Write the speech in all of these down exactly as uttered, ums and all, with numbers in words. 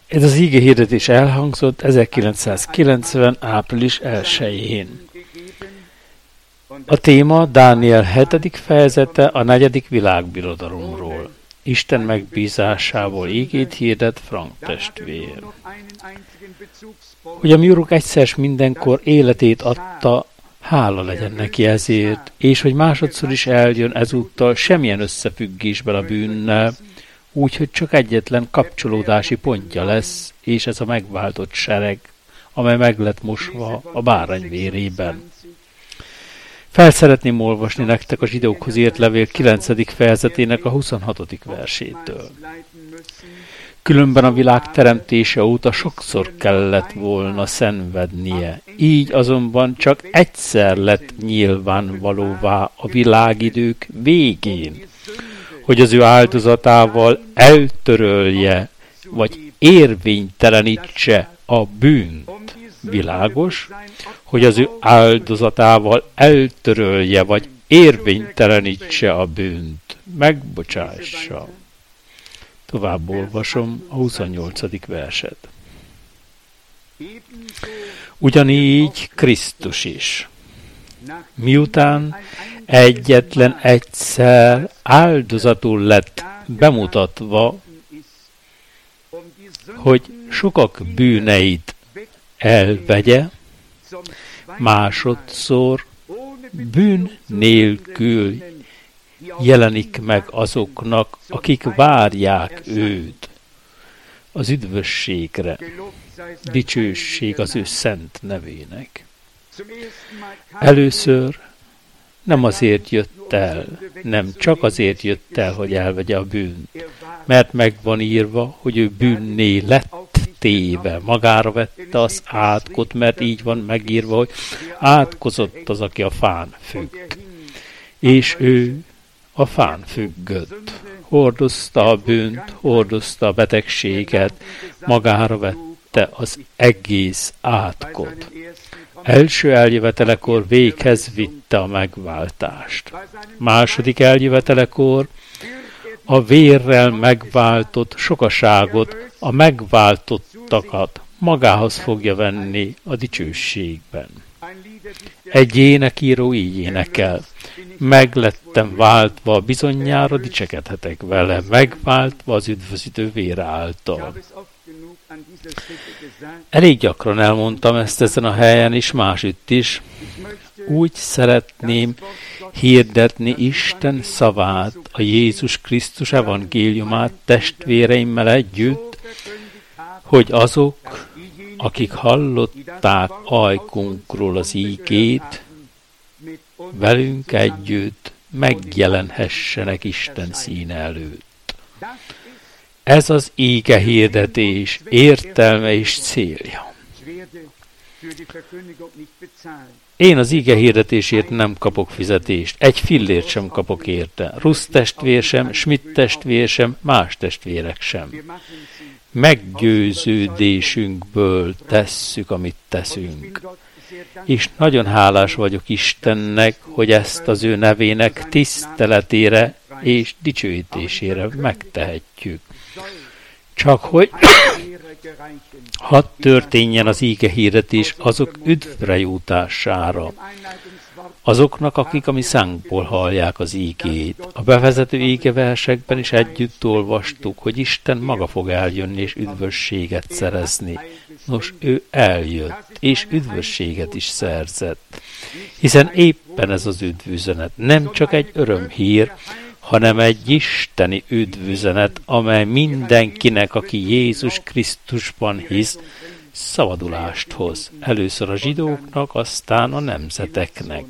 Ez az igehirdetés elhangzott ezerkilencszázkilencven. április elsején. A téma Dániel hetedik fejezete a negyedik világbirodalomról. Isten megbízásából ígét hirdet Frank testvér. Hogy a mi Urunk egyszer s mindenkor életét adta, hála legyen neki ezért, és hogy másodszor is eljön ezúttal semmilyen összefüggésben a bűnnel, úgyhogy csak egyetlen kapcsolódási pontja lesz, és ez a megváltott sereg, amely meg lett mosva a bárány vérében. Fel szeretném olvasni nektek a zsidókhoz írt levél kilencedik fejezetének a huszonhatodik versétől. Különben a világ teremtése óta sokszor kellett volna szenvednie, így azonban csak egyszer lett nyilvánvalóvá a világidők végén, hogy az ő áldozatával eltörölje, vagy érvénytelenítse a bűnt. Világos, hogy az ő áldozatával eltörölje, vagy érvénytelenítse a bűnt, megbocsássa. Tovább olvasom a huszonnyolcadik verset. Ugyanígy Krisztus is, miután egyetlen egyszer áldozatul lett bemutatva, hogy sokak bűneit elvegye, másodszor bűn nélkül jelenik meg azoknak, akik várják őt az üdvösségre. Dicsőség az ő szent nevének. Először nem azért jött el, nem csak azért jött el, hogy elvegye a bűnt, mert meg van írva, hogy ő bűnné lett téve, magára vette az átkot, mert így van megírva, hogy átkozott az, aki a fán függ. És ő a fán függött. Hordozta a bűnt, hordozta a betegséget, magára vette az egész átkot. Első eljövetelekor véghez vitte a megváltást. Második eljövetelekor a vérrel megváltott sokaságot, a megváltottakat magához fogja venni a dicsőségben. Egy énekíró így énekel: meglettem váltva, bizonyára dicsekedhetek vele, megváltva az üdvözítő vér által. Elég gyakran elmondtam ezt ezen a helyen is, másütt is. Úgy szeretném hirdetni Isten szavát, a Jézus Krisztus evangéliumát testvéreimmel együtt, hogy azok, akik hallották ajkunkról az ígét, velünk együtt megjelenhessenek Isten színe előtt. Ez az íge hirdetés értelme és célja. Én az íge hirdetésért nem kapok fizetést, egy fillért sem kapok érte, Rusz testvér sem, Schmidt testvér sem, más testvérek sem. Meggyőződésünkből tesszük, amit teszünk. És nagyon hálás vagyok Istennek, hogy ezt az ő nevének tiszteletére és dicsőítésére megtehetjük. Csak hogy hadd történjen az íge hirdetés azok üdvre jutására, azoknak, akik a mi szánkból hallják az ígét. A bevezető ígeversekben is együtt olvastuk, hogy Isten maga fog eljönni és üdvösséget szerezni. Nos, ő eljött, és üdvösséget is szerzett. Hiszen éppen ez az üdvüzenet nem csak egy örömhír, hanem egy isteni üdvüzenet, amely mindenkinek, aki Jézus Krisztusban hisz, szabadulást hoz. Először a zsidóknak, aztán a nemzeteknek.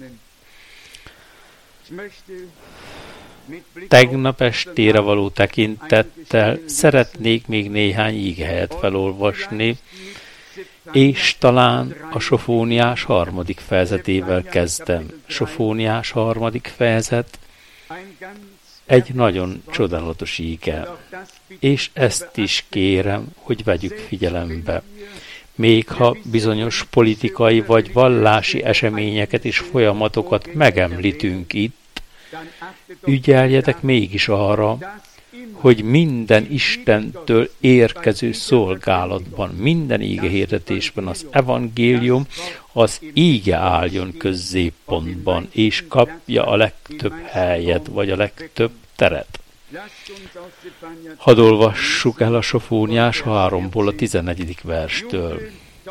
Tegnap estére való tekintettel szeretnék még néhány ígehelyet felolvasni, és talán a Sofóniás harmadik fejezetével kezdem. Sofóniás harmadik fejezet egy nagyon csodálatos íge, és ezt is kérem, hogy vegyük figyelembe. Még ha bizonyos politikai vagy vallási eseményeket és folyamatokat megemlítünk itt, ügyeljetek mégis arra, hogy minden Istentől érkező szolgálatban, minden íge hirdetésben az evangélium az íge álljon középpontban, és kapja a legtöbb helyet, vagy a legtöbb teret. Hadd olvassuk el a Sofóniás háromból a tizennegyedik verstől.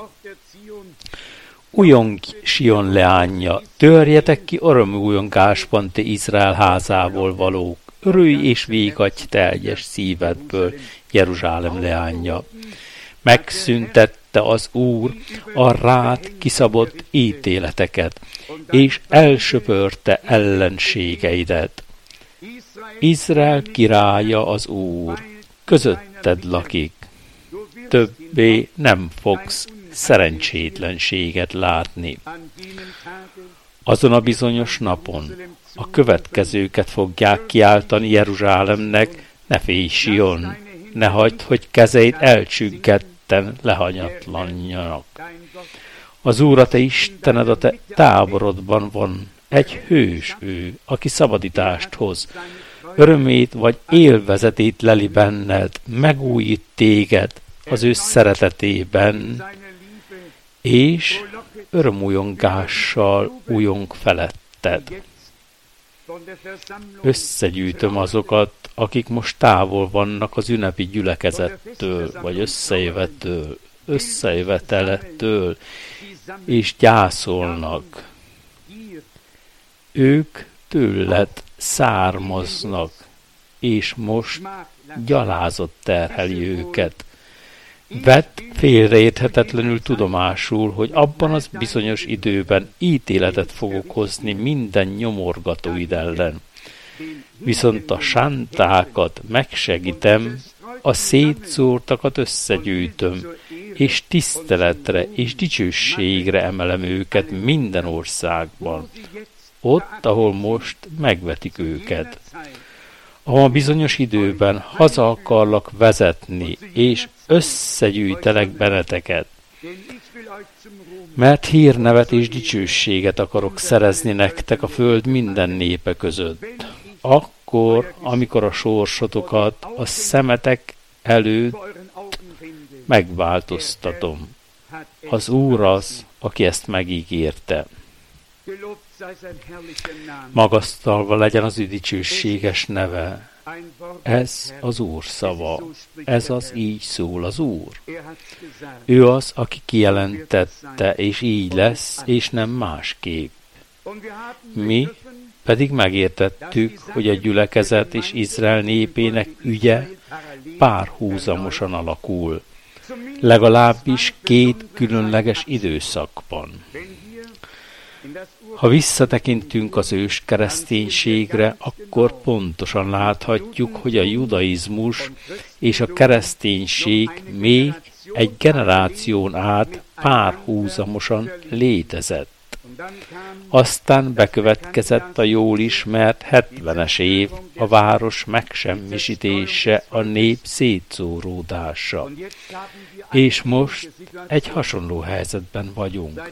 Újongj, Sion leányja, törjetek ki örömújongásban, te Izrael házából valók, örülj és végadj teljes szívedből, Jeruzsálem leányja. Megszüntette az Úr a rád kiszabott ítéleteket, és elsöpörte ellenségeidet. Izrael királya az Úr, közötted lakik, többé nem fogsz szerencsétlenséget látni. Azon a bizonyos napon a következőket fogják kiáltani Jeruzsálemnek, ne félj, Sion, ne hagyd, hogy kezeid elcsüggetten lehanyatlanjanak. Az Úr a te Istened a te táborodban van, egy hős ő, aki szabadítást hoz. Örömét vagy élvezetét leli benned, megújít téged az ő szeretetében, és örömújongással újong feletted. Összegyűjtöm azokat, akik most távol vannak az ünnepi gyülekezettől, vagy összejövettől, összejövetelettől, és gyászolnak. Ők tőled származnak, és most gyalázat terheli őket. Vedd félreérthetetlenül tudomásul, hogy abban az bizonyos időben ítéletet fogok hozni minden nyomorgatóid ellen. Viszont a sántákat megsegítem, a szétszórtakat összegyűjtöm, és tiszteletre és dicsőségre emelem őket minden országban, ott, ahol most megvetik őket. A bizonyos időben haza akarlak vezetni, és összegyűjtelek benneteket, mert hírnevet és dicsőséget akarok szerezni nektek a föld minden népe között. Akkor, amikor a sorsotokat a szemetek előtt megváltoztatom. Az Úr az, aki ezt megígérte. Magasztalva legyen az ő dicsőséges neve. Ez az Úr szava. Ez az, így szól az Úr. Ő az, aki kijelentette, és így lesz, és nem másképp. Mi pedig megértettük, hogy a gyülekezet és Izrael népének ügye párhuzamosan alakul. Legalábbis két különleges időszakban. Ha visszatekintünk az ős kereszténységre, akkor pontosan láthatjuk, hogy a judaizmus és a kereszténység még egy generáción át párhuzamosan létezett. Aztán bekövetkezett a jól ismert hetvenes év, a város megsemmisítése, a nép szétszóródása. És most egy hasonló helyzetben vagyunk.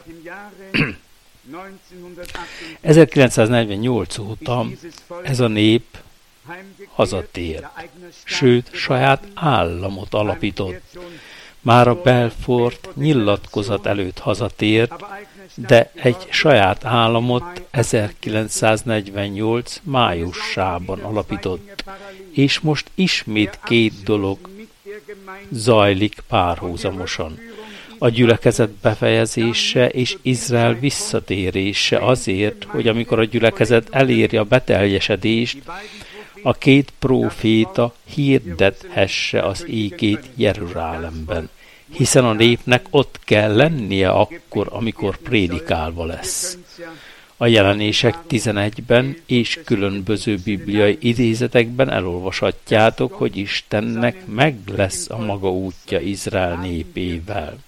ezerkilencszáznegyvennyolc óta ez a nép hazatért, sőt, saját államot alapított. Már a Belfort nyilatkozat előtt hazatért, de egy saját államot ezerkilencszáznegyvennyolc májusában alapított, és most ismét két dolog zajlik párhuzamosan. A gyülekezet befejezése és Izrael visszatérése azért, hogy amikor a gyülekezet eléri a beteljesedést, a két próféta hirdethesse az ígét Jeruzsálemben, hiszen a népnek ott kell lennie akkor, amikor prédikálva lesz. A Jelenések tizenegyben és különböző bibliai idézetekben elolvashatjátok, hogy Istennek meg lesz a maga útja Izrael népével.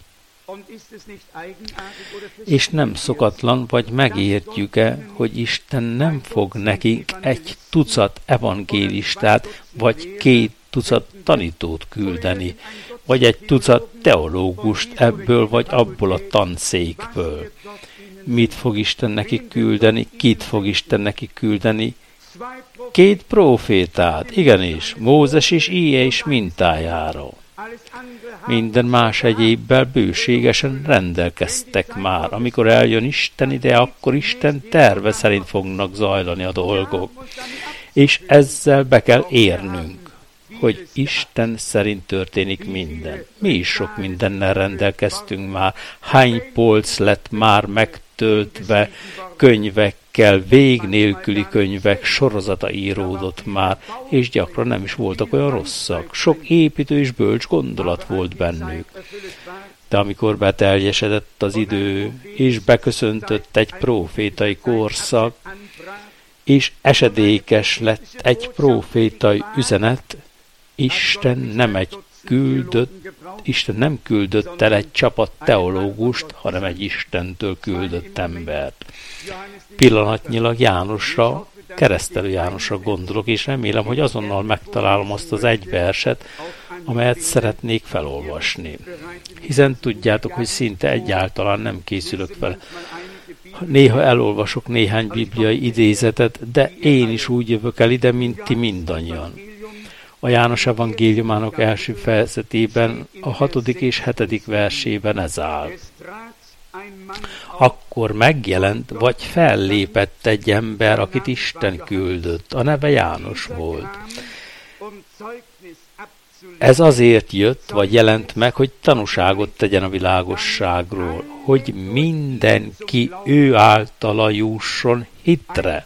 És nem szokatlan, vagy megértjük-e, hogy Isten nem fog nekik egy tucat evangélistát, vagy két tucat tanítót küldeni, vagy egy tucat teológust ebből vagy abból a tanszékből. Mit fog Isten nekik küldeni, kit fog Isten nekik küldeni? Két prófétát, igenis, Mózes és Íje is mintájára. Minden más egyébbel bőségesen rendelkeztek már. Amikor eljön Isten ide, akkor Isten terve szerint fognak zajlani a dolgok. És ezzel be kell érnünk, hogy Isten szerint történik minden. Mi is sok mindennel rendelkeztünk már. Hány polc lett már megtöltve könyvekkel, vég nélküli könyvek sorozata íródott már, és gyakran nem is voltak olyan rosszak. Sok építő és bölcs gondolat volt bennük. De amikor beteljesedett az idő, és beköszöntött egy prófétai korszak, és esedékes lett egy prófétai üzenet, Isten nem egy küldött, Isten nem küldött el egy csapat teológust, hanem egy Istentől küldött embert. Pillanatnyilag Jánosra, Keresztelő Jánosra gondolok, és remélem, hogy azonnal megtalálom azt az egy verset, amelyet szeretnék felolvasni. Hiszen tudjátok, hogy szinte egyáltalán nem készülök fel. Néha elolvasok néhány bibliai idézetet, de én is úgy jövök el ide, mint ti mindannyian. A János evangéliumának első fejezetében, a hatodik és hetedik versében ez áll. Akkor megjelent, vagy fellépett egy ember, akit Isten küldött. A neve János volt. Ez azért jött, vagy jelent meg, hogy tanúságot tegyen a világosságról, hogy mindenki ő általa jusson hitre.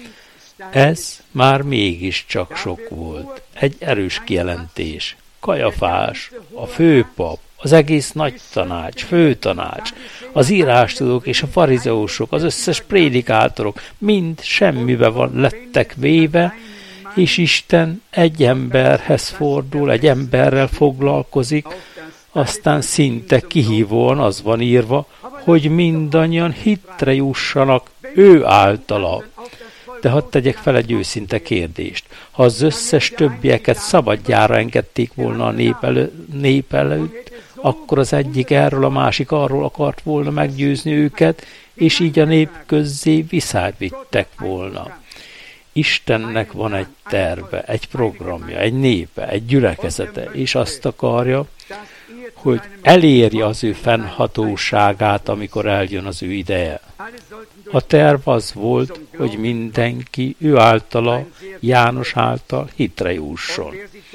Ez már mégiscsak sok volt. Egy erős kijelentés. Kajafás, a főpap, az egész nagy tanács, főtanács, az írástudók és a farizeusok, az összes prédikátorok mind semmibe van lettek véve, és Isten egy emberhez fordul, egy emberrel foglalkozik, aztán szinte kihívóan az van írva, hogy mindannyian hitre jussanak ő általa. De hadd tegyek fel egy őszinte kérdést. Ha az összes többieket szabadjára engedték volna a nép, elő, nép előtt, akkor az egyik erről, a másik arról akart volna meggyőzni őket, és így a nép közzé visszavittek volna. Istennek van egy terve, egy programja, egy népe, egy gyülekezete, és azt akarja, hogy elérje az ő fennhatóságát, amikor eljön az ő ideje. A terv az volt, hogy mindenki ő általa, János által hitre jusson.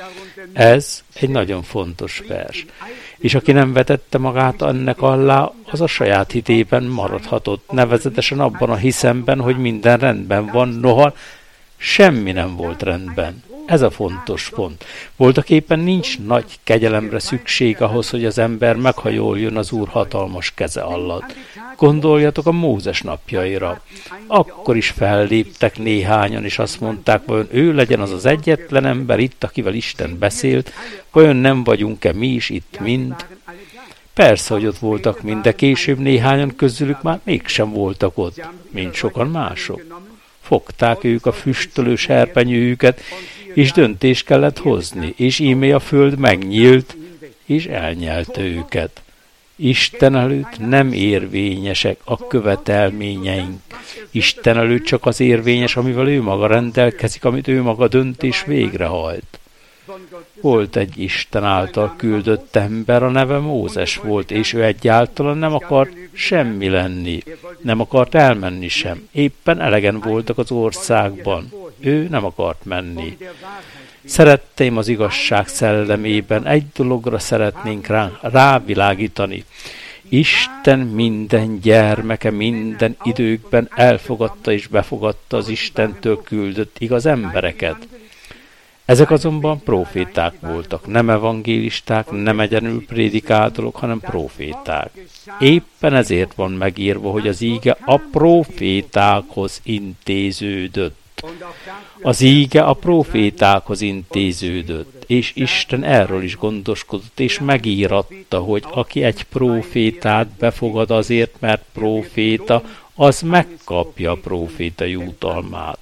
Ez egy nagyon fontos vers. És aki nem vetette magát ennek alá, az a saját hitében maradhatott, nevezetesen abban a hiszemben, hogy minden rendben van, noha semmi nem volt rendben. Ez a fontos pont. Voltaképpen nincs nagy kegyelemre szükség ahhoz, hogy az ember meghajoljon az Úr hatalmas keze alatt. Gondoljatok a Mózes napjaira. Akkor is felléptek néhányan, és azt mondták, vajon ő legyen az az egyetlen ember itt, akivel Isten beszélt, vajon nem vagyunk-e mi is itt mind? Persze, hogy ott voltak mind, de később néhányan közülük már mégsem voltak ott, mint sokan mások. Fogták ők a füstölő serpenyőjüket, és döntést kellett hozni, és íme a föld megnyílt, és elnyelte őket. Isten előtt nem érvényesek a követelményeink. Isten előtt csak az érvényes, amivel ő maga rendelkezik, amit ő maga dönt és végrehajt. Volt egy Isten által küldött ember, a neve Mózes volt, és ő egyáltalán nem akart semmi lenni, nem akart elmenni sem. Éppen elegen voltak az országban. Ő nem akart menni. Szeretteim, az igazság szellemében egy dologra szeretnénk rá, rávilágítani. Isten minden gyermeke minden időkben elfogadta és befogadta az Istentől küldött igaz embereket. Ezek azonban proféták voltak, nem evangélisták, nem egyenül prédikátorok, hanem proféták. Éppen ezért van megírva, hogy az íge a profétákhoz intéződött. Az íge a profétákhoz intéződött, és Isten erről is gondoskodott, és megíratta, hogy aki egy profétát befogad azért, mert proféta, az megkapja a proféta jutalmát.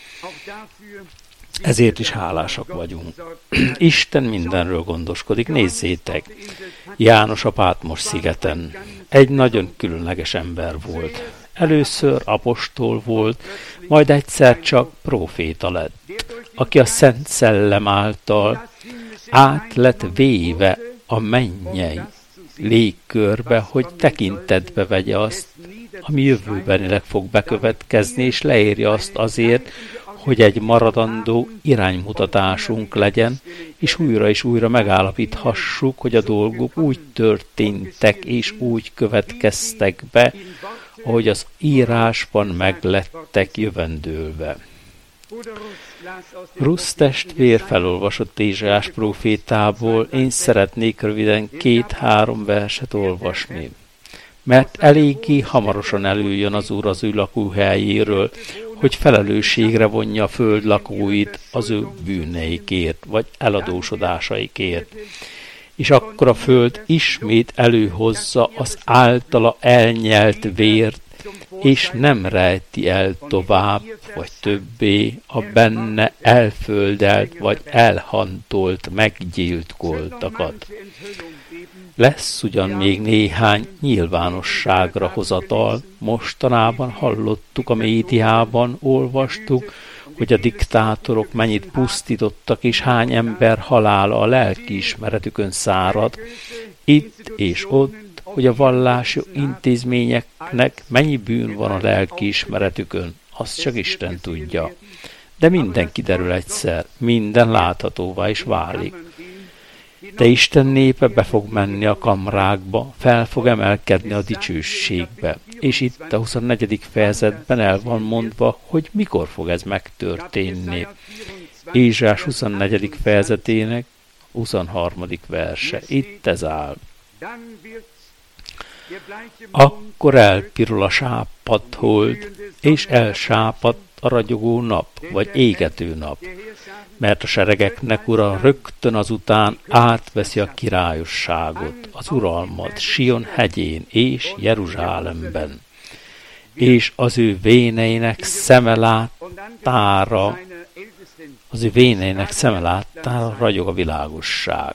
Ezért is hálásak vagyunk. Isten mindenről gondoskodik. Nézzétek! János a Pátmos szigeten egy nagyon különleges ember volt. Először apostol volt, majd egyszer csak próféta lett, aki a Szent Szellem által át lett véve a mennyei légkörbe, hogy tekintetbe vegye azt, ami jövőbenileg fog bekövetkezni, és leírja azt azért, hogy egy maradandó iránymutatásunk legyen, és újra és újra megállapíthassuk, hogy a dolgok úgy történtek és úgy következtek be, ahogy az írásban meglettek jövendőlve. Rusz testvér felolvasott Ézsaiás prófétából, én szeretnék röviden két-három verset olvasni, mert eléggé hamarosan előjön az Úr az ő lakóhelyéről, hogy felelősségre vonja a föld lakóit az ő bűneikért, vagy eladósodásaikért. És akkor a föld ismét előhozza az általa elnyelt vért, és nem rejti el tovább, vagy többé a benne elföldelt, vagy elhantolt, meggyilkoltakat. Lesz ugyan még néhány nyilvánosságra hozatal, mostanában hallottuk a médiában, olvastuk, hogy a diktátorok mennyit pusztítottak, és hány ember halála a lelkiismeretükön szárad, itt és ott, hogy a vallási intézményeknek mennyi bűn van a lelkiismeretükön, azt csak Isten tudja. De minden kiderül egyszer, minden láthatóvá is válik. De Isten népe be fog menni a kamrákba, fel fog emelkedni a dicsőségbe. És itt a huszonnegyedik fejezetben el van mondva, hogy mikor fog ez megtörténni. Ézsaiás huszonnegyedik fejezetének huszonharmadik verse. Itt ez áll. Akkor elpirul a sápadt hold, és elsápadt a ragyogó nap, vagy égető nap, mert a seregeknek ura rögtön azután átveszi a királyosságot, az uralmat Sion hegyén és Jeruzsálemben, és az ő véneinek szeme láttára, az ő véneinek szeme láttára ragyog a világosság.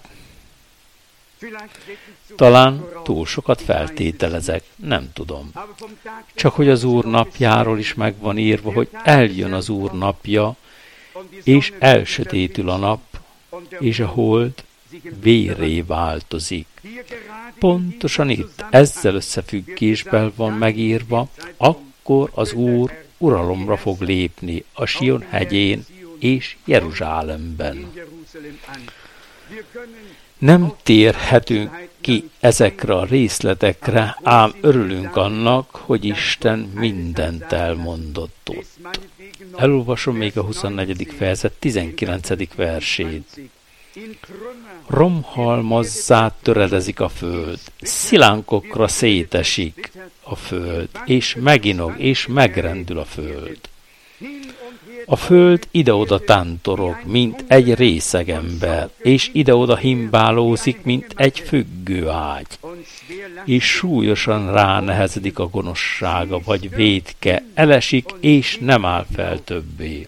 Talán túl sokat feltételezek, nem tudom. Csak hogy az Úr napjáról is meg van írva, hogy eljön az Úr napja, és elsötétül a nap, és a hold vérré változik. Pontosan itt, ezzel összefüggésben van megírva, akkor az Úr uralomra fog lépni a Sion hegyén és Jeruzsálemben. Nem térhetünk ki ezekre a részletekre, ám örülünk annak, hogy Isten mindent elmondott ott. Elolvasom még a huszonnegyedik fejezet tizenkilencedik versét. Romhalmazzá töredezik a föld, szilánkokra szétesik a föld, és meginog, és megrendül a föld. A föld ide-oda tántorog, mint egy részegember, és ide-oda himbálózik, mint egy függő ágy, és súlyosan ránehezedik a gonoszsága, vagy vétke, elesik, és nem áll fel többé.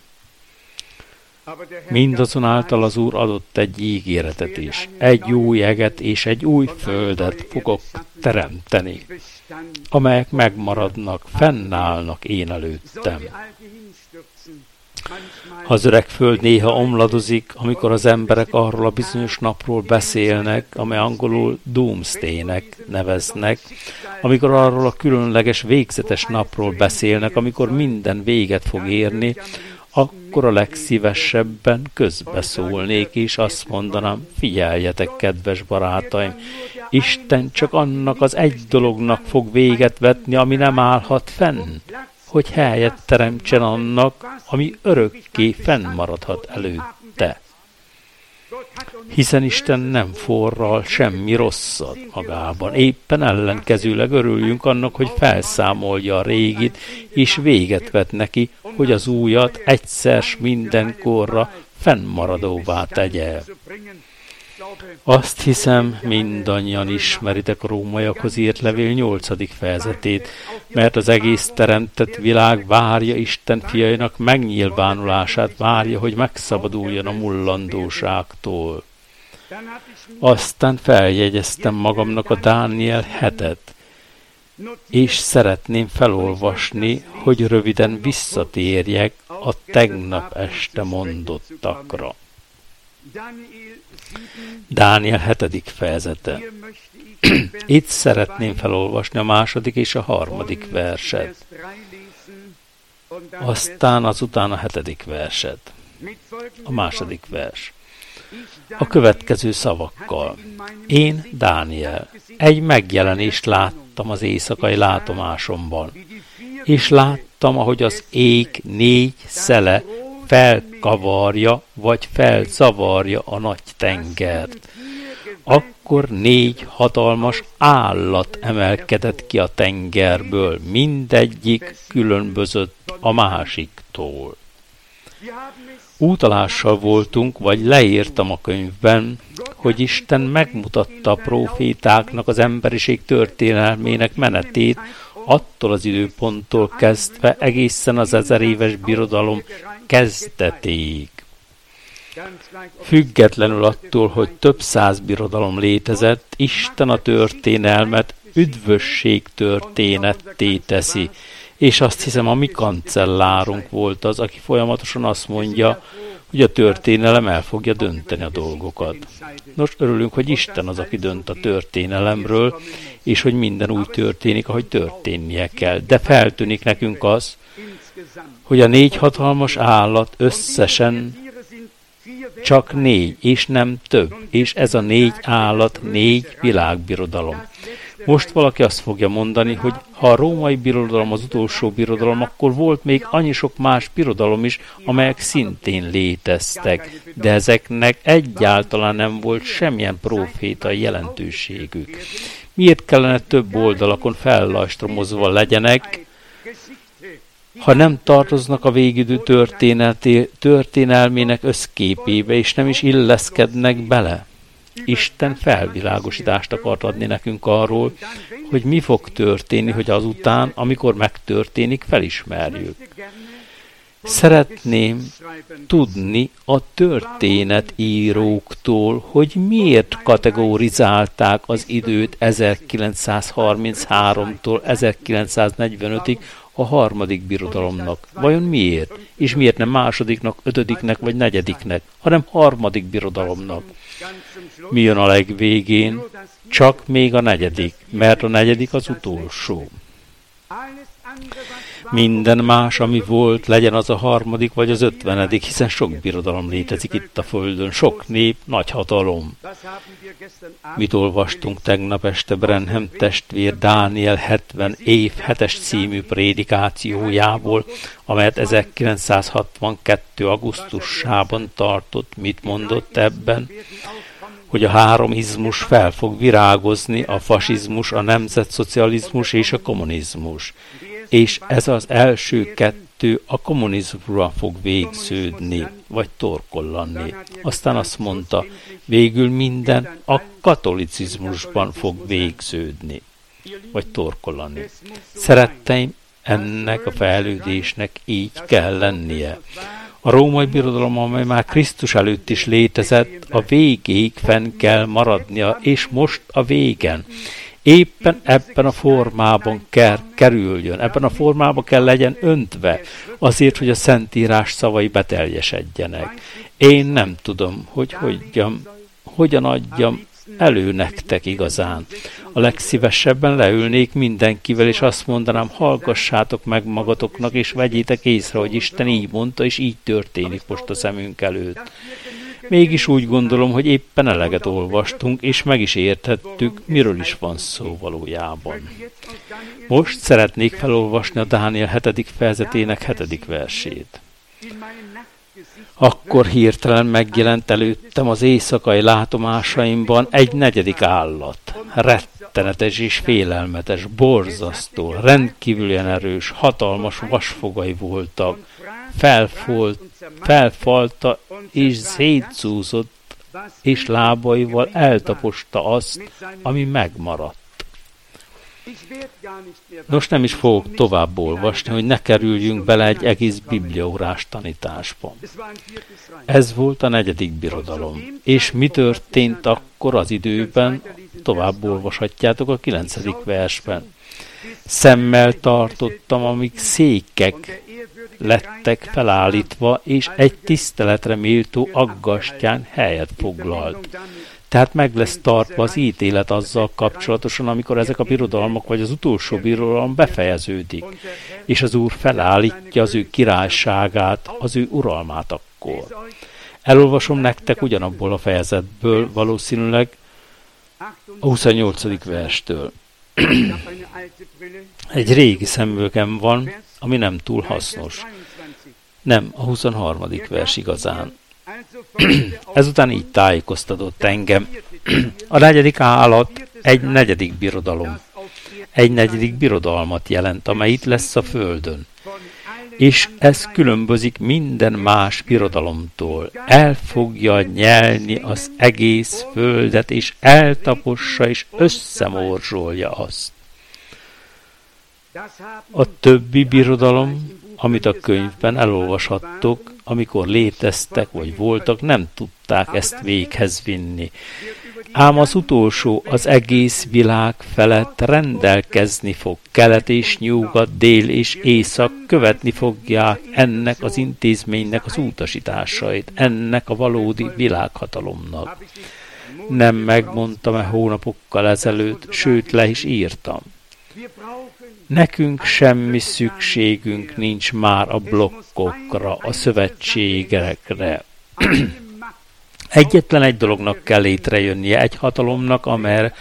Mindazonáltal az Úr adott egy ígéretet is, egy új eget és egy új földet fogok teremteni, amelyek megmaradnak, fennállnak én előttem. Az öreg föld néha omladozik, amikor az emberek arról a bizonyos napról beszélnek, amely angolul doomsday-nek neveznek, amikor arról a különleges végzetes napról beszélnek, amikor minden véget fog érni, akkor a legszívesebben közbeszólnék, és azt mondanám, figyeljetek, kedves barátaim, Isten csak annak az egy dolognak fog véget vetni, ami nem állhat fenn, hogy helyet teremtsen annak, ami örökké fennmaradhat előtte. Hiszen Isten nem forral semmi rosszat magában. Éppen ellenkezőleg örüljünk annak, hogy felszámolja a régit, és véget vet neki, hogy az újat egyszer s mindenkorra fennmaradóvá tegye. Azt hiszem, mindannyian ismeritek a rómaiakhoz írt levél nyolcadik fejezetét, mert az egész teremtett világ várja Isten fiainak megnyilvánulását, várja, hogy megszabaduljon a mullandóságtól. Aztán feljegyeztem magamnak a Dániel hetet, és szeretném felolvasni, hogy röviden visszatérjek a tegnap este mondottakra. Dániel hetedik fejezete. Itt szeretném felolvasni a második és a harmadik verset. Aztán azután a hetedik verset. A második vers. A következő szavakkal. Én, Dániel, egy megjelenést láttam az éjszakai látomásomban, és láttam, ahogy az ég négy szele felkavarja, vagy felzavarja a nagy tengert. Akkor négy hatalmas állat emelkedett ki a tengerből, mindegyik különbözött a másiktól. Útalással voltunk, vagy leírtam a könyvben, hogy Isten megmutatta a prófétáknak az emberiség történelmének menetét, attól az időponttól kezdve egészen az ezer éves birodalom kezdetéig. Függetlenül attól, hogy több száz birodalom létezett, Isten a történelmet üdvösség történetté teszi, és azt hiszem, a mi kancellárunk volt az, aki folyamatosan azt mondja, hogy a történelem el fogja dönteni a dolgokat. Nos, örülünk, hogy Isten az, aki dönt a történelemről, és hogy minden úgy történik, ahogy történnie kell. De feltűnik nekünk az, hogy a négy hatalmas állat összesen csak négy, és nem több, és ez a négy állat négy világbirodalom. Most valaki azt fogja mondani, hogy ha a római birodalom az utolsó birodalom, akkor volt még annyi sok más birodalom is, amelyek szintén léteztek, de ezeknek egyáltalán nem volt semmilyen profétai jelentőségük. Miért kellene több oldalakon fellajstromozva legyenek, ha nem tartoznak a végidő történelmének összképébe, és nem is illeszkednek bele? Isten felvilágosítást akart adni nekünk arról, hogy mi fog történni, hogy azután, amikor megtörténik, felismerjük. Szeretném tudni a történetíróktól, hogy miért kategorizálták az időt ezerkilencszázharmincháromtól ezerkilencszáznegyvenötig a harmadik birodalomnak. Vajon miért? És miért nem másodiknak, ötödiknek vagy negyediknek, hanem harmadik birodalomnak? Mi jön a legvégén? Csak még a negyedik, mert a negyedik az utolsó. Minden más, ami volt, legyen az a harmadik vagy az ötvenedik, hiszen sok birodalom létezik itt a földön, sok nép, nagy hatalom. Mit olvastunk tegnap este Branham testvér Dániel hetven év hetes című prédikációjából, amelyet ezerkilencszázhatvankettő augusztusában tartott. Mit mondott ebben? Hogy a három izmus fel fog virágozni, a fasizmus, a nemzetszocializmus és a kommunizmus. És ez az első kettő a kommunizmusra fog végződni, vagy torkollanni. Aztán azt mondta, végül minden a katolicizmusban fog végződni, vagy torkollanni. Szeretteim, ennek a fejlődésnek így kell lennie. A római birodalom, amely már Krisztus előtt is létezett, a végéig fenn kell maradnia, és most a végen. Éppen ebben a formában kell kerüljön, ebben a formában kell legyen öntve, azért, hogy a Szentírás szavai beteljesedjenek. Én nem tudom, hogy hogyan, hogyan adjam elő nektek igazán. A legszívesebben leülnék mindenkivel, és azt mondanám, hallgassátok meg magatoknak, és vegyétek észre, hogy Isten így mondta, és így történik most a szemünk előtt. Mégis úgy gondolom, hogy éppen eleget olvastunk, és meg is értettük, miről is van szó valójában. Most szeretnék felolvasni a Dániel hetedik fejezetének hetedik versét. Akkor hirtelen megjelent előttem az éjszakai látomásaimban egy negyedik állat. Rettenetes és félelmetes, borzasztó, rendkívülen erős, hatalmas vasfogai voltak. Felfolt, felfalta és szétszúzott, és lábaival eltaposta azt, ami megmaradt. Nos, nem is fogok tovább olvasni, hogy ne kerüljünk bele egy egész bibliaórás tanításba. Ez volt a negyedik birodalom. És mi történt akkor az időben? Tovább olvashatjátok a kilencedik versben. Szemmel tartottam, amíg székek lettek felállítva, és egy tiszteletre méltó aggastyán helyet foglalt. Tehát meg lesz tartva az ítélet azzal kapcsolatosan, amikor ezek a birodalmak, vagy az utolsó birodalom befejeződik, és az Úr felállítja az ő királyságát, az ő uralmát akkor. Elolvasom nektek ugyanabból a fejezetből, valószínűleg a huszonnyolcadik verstől. Egy régi szemüvegem van, ami nem túl hasznos. Nem, a huszonharmadik vers igazán. Ezután így tájékoztatott engem. A negyedik állat egy negyedik birodalom. Egy negyedik birodalmat jelent, amely itt lesz a földön. És ez különbözik minden más birodalomtól. El fogja nyelni az egész földet, és eltapossa, és összemorzsolja azt. A többi birodalom, amit a könyvben elolvashattok, amikor léteztek vagy voltak, nem tudták ezt véghez vinni. Ám az utolsó az egész világ felett rendelkezni fog. Kelet és nyugat, dél és észak követni fogják ennek az intézménynek az utasításait, ennek a valódi világhatalomnak. Nem megmondtam-e hónapokkal ezelőtt, sőt le is írtam. Nekünk semmi szükségünk nincs már a blokkokra, a szövetségekre. Egyetlen egy dolognak kell létrejönnie, egy hatalomnak, amer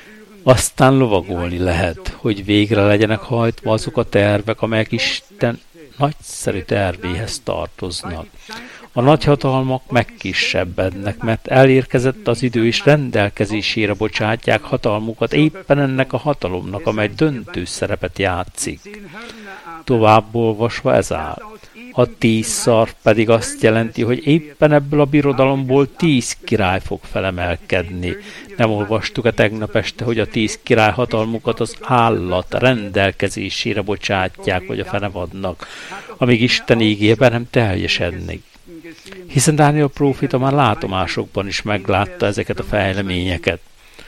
aztán lovagolni lehet, hogy végre legyenek hajtva azok a tervek, amelyek Isten nagyszerű tervéhez tartoznak. A nagyhatalmak megkisebbednek, mert elérkezett az idő, és rendelkezésére bocsátják hatalmukat éppen ennek a hatalomnak, amely döntő szerepet játszik. Tovább olvasva ez áll. A tíz szarv pedig azt jelenti, hogy éppen ebből a birodalomból tíz király fog felemelkedni. Nem olvastuk-e tegnap este, hogy a tíz király hatalmukat az állat rendelkezésére bocsátják, vagy a fenevadnak, amíg Isten ígében nem teljesednek. Hiszen Dániel próféta már látomásokban is meglátta ezeket a fejleményeket.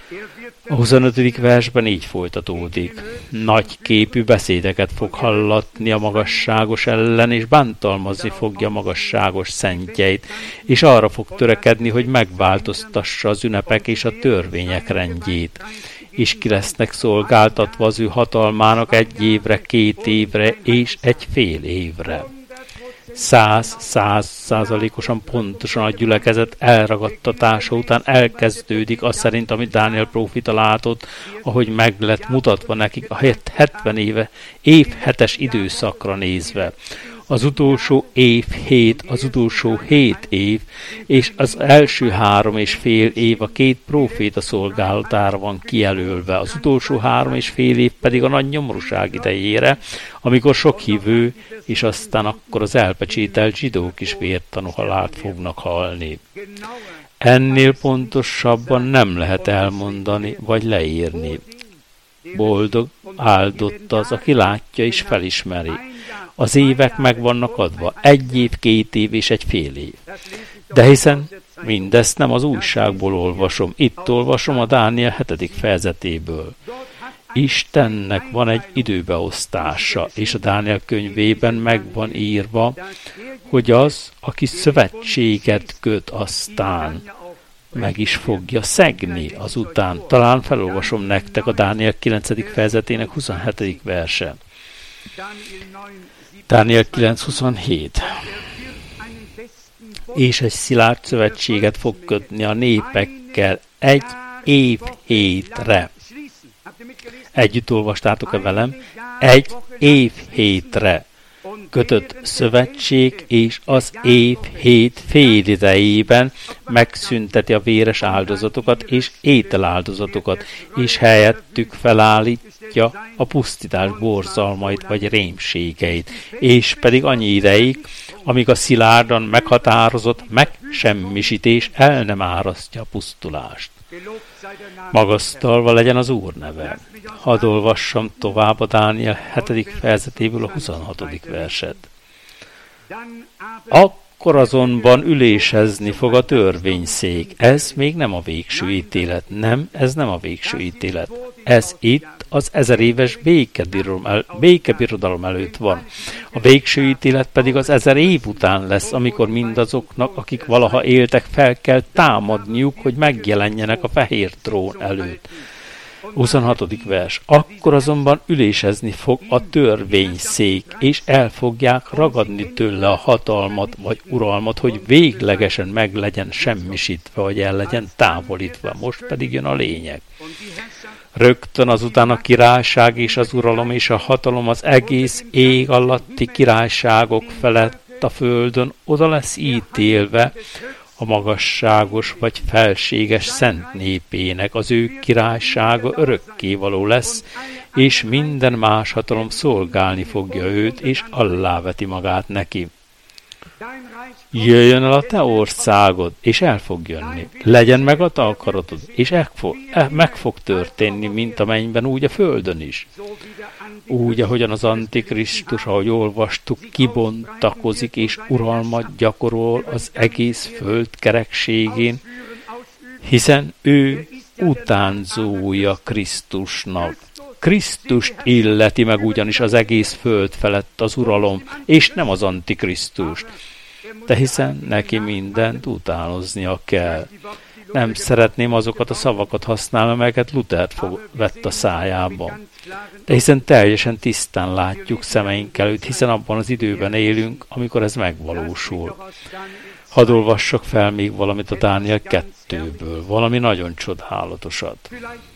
A huszonötödik versben így folytatódik. Nagy képű beszédeket fog hallatni a magasságos ellen, és bántalmazni fogja a magasságos szentjeit, és arra fog törekedni, hogy megváltoztassa az ünnepek és a törvények rendjét. És ki lesznek szolgáltatva az ő hatalmának egy évre, két évre és egy fél évre. Száz, száz százalékosan pontosan a gyülekezet elragadtatása után elkezdődik az szerint, amit Dániel prófita látott, ahogy meg lett mutatva nekik a hetven éve, év hetes időszakra nézve. Az utolsó év hét, az utolsó hét év, és az első három és fél év a két próféta szolgálatára van kijelölve. Az utolsó három és fél év pedig a nagy nyomorúság idejére, amikor sok hívő, és aztán akkor az elpecsételt zsidók is vértanú halált fognak halni. Ennél pontosabban nem lehet elmondani, vagy leírni. Boldog, áldott az, aki látja és felismeri. Az évek meg vannak adva, egy év, két év és egy fél év. De hiszen mindezt nem az újságból olvasom, itt olvasom a Dániel hetedik fejezetéből. Istennek van egy időbeosztása, és a Dániel könyvében meg van írva, hogy az, aki szövetséget köt, aztán meg is fogja szegni azután. Talán felolvasom nektek a Dániel kilencedik fejezetének huszonhetedik verse. Dániel kilenc huszonhét. És egy szilárd szövetséget fog kötni a népekkel egy év hétre. Együtt olvastátok-e velem? Egy év hétre kötött szövetség, és az év hét fél idejében megszünteti a véres áldozatokat és ételáldozatokat, és helyettük felállítja a pusztítás borzalmait vagy rémségeit, és pedig annyi ideig, amíg a szilárdan meghatározott megsemmisítés el nem árasztja a pusztulást. Magasztalva legyen az Úr neve. Hadd olvassam tovább a Dániel hetedik fejezetéből a huszonhatodik verset. Akkor azonban ülésezni fog a törvényszék. Ez még nem a végső ítélet. Nem, ez nem a végső ítélet. Ez itt az ezer éves békebirodalom, el, békebirodalom előtt van. A végső ítélet pedig az ezer év után lesz, amikor mindazoknak, akik valaha éltek, fel kell támadniuk, hogy megjelenjenek a fehér trón előtt. huszonhatodik vers. Akkor azonban ülésezni fog a törvényszék, és el fogják ragadni tőle a hatalmat vagy uralmat, hogy véglegesen meg legyen semmisítve, vagy el legyen távolítva. Most pedig jön a lényeg. Rögtön azután a királyság és az uralom és a hatalom az egész ég alatti királyságok felett a földön oda lesz ítélve, a magasságos vagy felséges szent népének, az ő királysága örökkévaló lesz, és minden más hatalom szolgálni fogja őt, és alláveti magát neki. Jöjjön el a te országod, és el fog jönni. Legyen meg a te akaratod, és el fog, el, meg fog történni, mint a mennyben, úgy a földön is. Úgy, ahogyan az Antikrisztus, ahogy olvastuk, kibontakozik és uralmat gyakorol az egész föld kerekségén, hiszen ő utánzója Krisztusnak. Krisztust illeti meg ugyanis az egész föld felett az uralom, és nem az Antikrisztust. De hiszen neki mindent utánoznia kell. Nem szeretném azokat a szavakat használni, amelyeket Luther fog, vett a szájába. De hiszen teljesen tisztán látjuk szemeink előtt, hiszen abban az időben élünk, amikor ez megvalósul. Hadd olvassak fel még valamit a Dániel kettőből, valami nagyon csodálatosat.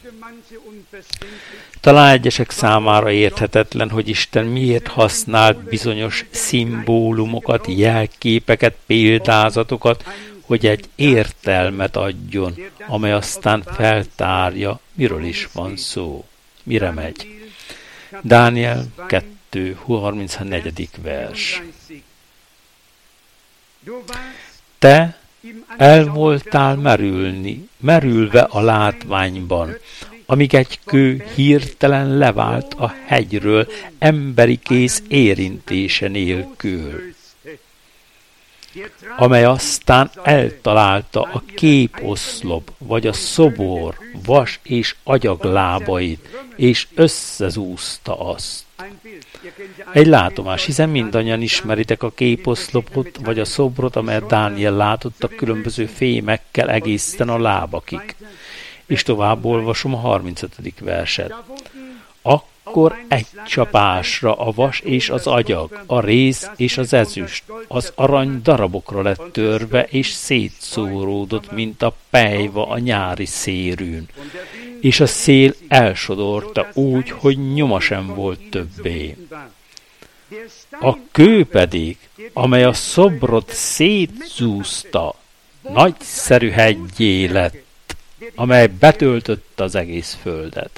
Talán egyesek számára érthetetlen, hogy Isten miért használt bizonyos szimbólumokat, jelképeket, példázatokat, hogy egy értelmet adjon, amely aztán feltárja, miről is van szó, mire megy. Dániel kettő harmincnegyedik vers. Te el voltál merülni, merülve a látványban, amíg egy kő hirtelen levált a hegyről emberi kéz érintése nélkül, amely aztán eltalálta a képoszlop, vagy a szobor, vas és agyaglábait, és összezúzta azt. Egy látomás, hiszen mindannyian ismeritek a képoszlopot, vagy a szobrot, amelyet Dániel látott a különböző fémekkel egészen a lábakig. És tovább olvasom a harmincötödik verset. Akkor egy csapásra a vas és az agyag, a réz és az ezüst, az arany darabokra lett törve, és szétszóródott, mint a pelyva a nyári szérűn. És a szél elsodorta úgy, hogy nyoma sem volt többé. A kő pedig, amely a szobrot szétzúzta, nagyszerű heggyé lett, amely betöltötte az egész földet.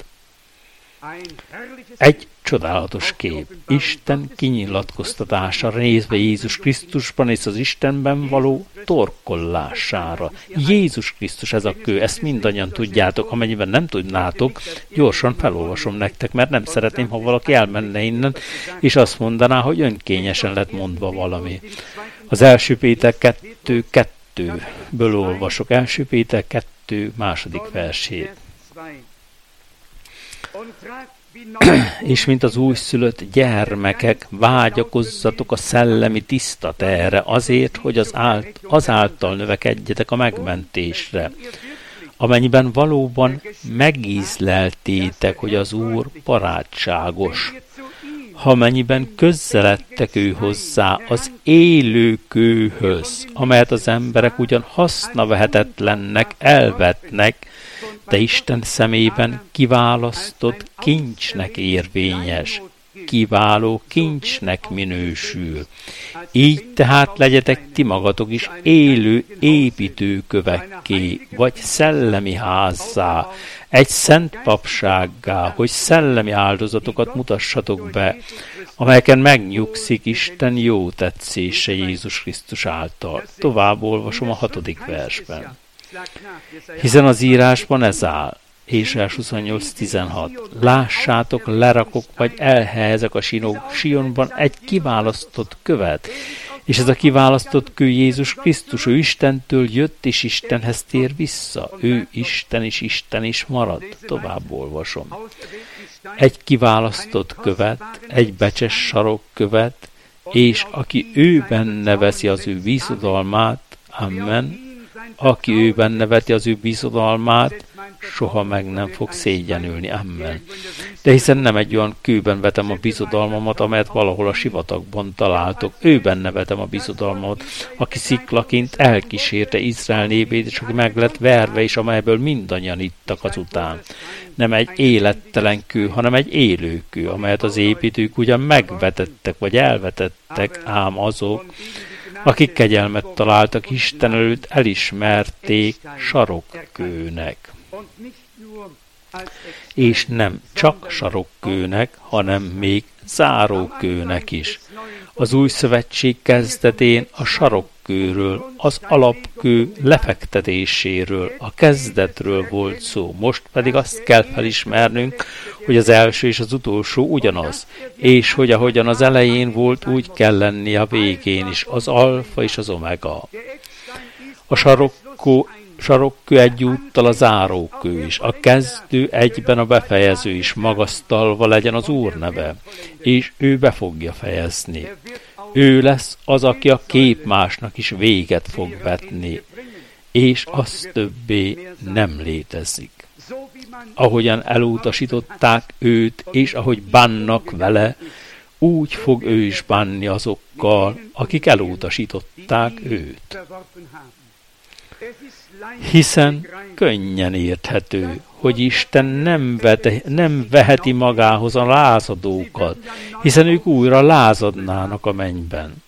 Egy csodálatos kép, Isten kinyilatkoztatása nézve Jézus Krisztusban és az Istenben való torkollására. Jézus Krisztus ez a kő, ezt mindannyian tudjátok, amennyiben nem tudnátok, gyorsan felolvasom nektek, mert nem szeretném, ha valaki elmenne innen, és azt mondaná, hogy önkényesen lett mondva valami. Az első Péter kettő kettőből olvasok, első Péter kettő második versét. És mint az újszülött gyermekek, vágyakozzatok a szellemi tiszta terre, azért, hogy az ált, azáltal növekedjetek a megmentésre, amennyiben valóban megízleltétek, hogy az Úr barátságos. Ha mennyiben közzeledtek ő hozzá az élő kőhöz, amelyet az emberek ugyan hasznavehetetlennek elvetnek, de Isten szemében kiválasztott kincsnek érvényes, kiváló kincsnek minősül. Így tehát legyetek ti magatok is élő építőkövekké, vagy szellemi házzá, egy szent papsággá, hogy szellemi áldozatokat mutassatok be, amelyeken megnyugszik Isten jó tetszése Jézus Krisztus által. Tovább olvasom a hatodik versben. Hiszen az írásban ez áll, Ézsaiás huszonnyolc tizenhat. Lássátok, lerakok, vagy elhelyezek a sinok, Sionban egy kiválasztott követ, És ez a kiválasztott kő Jézus Krisztus, ő Istentől jött, és Istenhez tér vissza. Ő Isten és Isten is marad. Tovább olvasom. Egy kiválasztott követ, egy becses sarokkövet, és aki őben neveszi az ő bízodalmát, amen, aki őben neveti az ő bízodalmát, soha meg nem fog szégyenülni, amen. De hiszen nem egy olyan kőben vetem a bizodalmamat, amelyet valahol a sivatagban találtok. Őben nevetem a bizodalmamat, aki sziklaként elkísérte Izrael népét, és aki meg lett verve, és amelyből mindannyian ittak azután. Nem egy élettelen kő, hanem egy élő kő, amelyet az építők ugyan megvetettek, vagy elvetettek, ám azok, akik kegyelmet találtak Isten előtt, elismerték sarokkőnek. És nem csak sarokkőnek, hanem még zárókőnek is. Az új szövetség kezdetén a sarokkőről, az alapkő lefektetéséről, a kezdetről volt szó. Most pedig azt kell felismernünk, hogy az első és az utolsó ugyanaz, és hogy ahogyan az elején volt, úgy kell lenni a végén is, az alfa és az omega. A sarokkő Sarokkő egyúttal a zárókő is, a kezdő egyben a befejező is, magasztalva legyen az Úr neve, és ő be fogja fejezni. Ő lesz az, aki a képmásnak is véget fog vetni, és az többé nem létezik. Ahogyan elutasították őt, és ahogy bánnak vele, úgy fog ő is bánni azokkal, akik elutasították őt. Hiszen könnyen érthető, hogy Isten nem, vete, nem veheti magához a lázadókat, hiszen ők újra lázadnának a mennyben.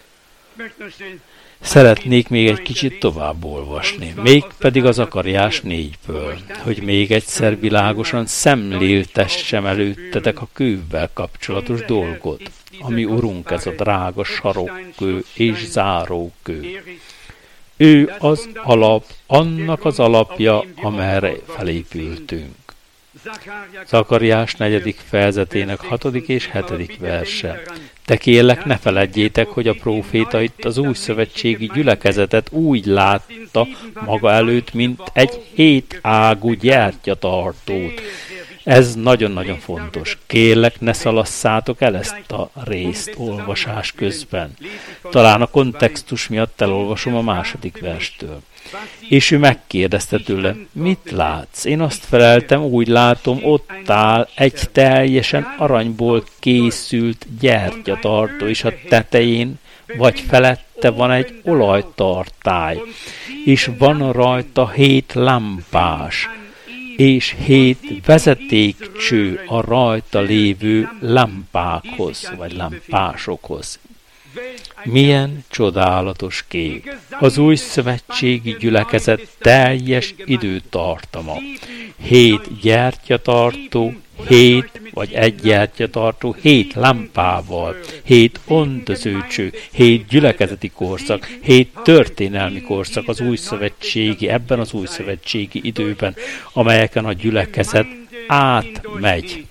Szeretnék még egy kicsit tovább olvasni, mégpedig az Zakariás négyből, hogy még egyszer világosan szemléltessem előttetek a kővel kapcsolatos dolgot, ami Urunk ez a drága sarokkő és zárókő. Ő az alap, annak az alapja, amerre felépültünk. Zakariás negyedik fejezetének hatodik és hetedik verse. De kérlek, ne feledjétek, hogy a próféta itt az új szövetségi gyülekezetet úgy látta maga előtt, mint egy hétágú gyertyatartót. Ez nagyon-nagyon fontos. Kérlek, ne szalasszátok el ezt a részt olvasás közben. Talán a kontextus miatt elolvasom a második verstől. És ő megkérdezte tőle, mit látsz? Én azt feleltem, úgy látom, ott áll egy teljesen aranyból készült gyertyatartó, és a tetején vagy felette van egy olajtartály, és van rajta hét lámpás, és hét vezetékcső a rajta lévő lámpákhoz, vagy lámpásokhoz. Milyen csodálatos kép! Az új szövetségi gyülekezet teljes időtartama. Hét gyertyatartó, hét vagy egy gyertyatartó, hét lámpával, hét öntözőcső, hét gyülekezeti korszak, hét történelmi korszak az új szövetségi, ebben az új szövetségi időben, amelyeken a gyülekezet átmegy.